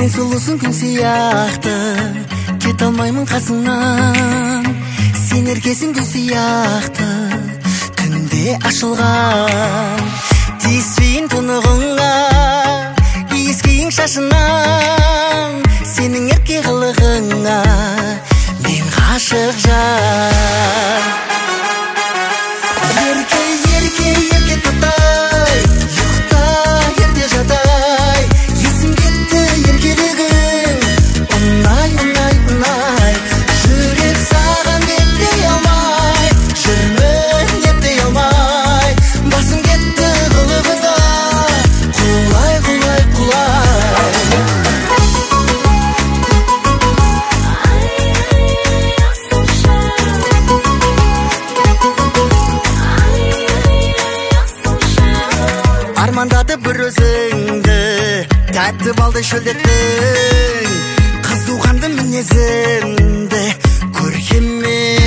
Сен сұлусың күн сияқты, кете алмаймын қасыңнан. Сен еркесің гүл сияқты, түнде ашылған. Тиіспейін тұнығыңа, иіскейін шашынан. Сенің ерке қылығыңа мен ғашық жан. Ерке, ерке, ерке тұтай, ұйықта ерте жатай. Есім кетті еркелігің, ұнай, ұнай, ұнай. Жүрек саған беттей алмай, жүрмін еттей алмай. Басым кетті қылығында, құлай, құлай, құлай. Армандады бір өзіңді, тәтті балдай шөлдеттің. Қызу қанды мінезіңді көркеммен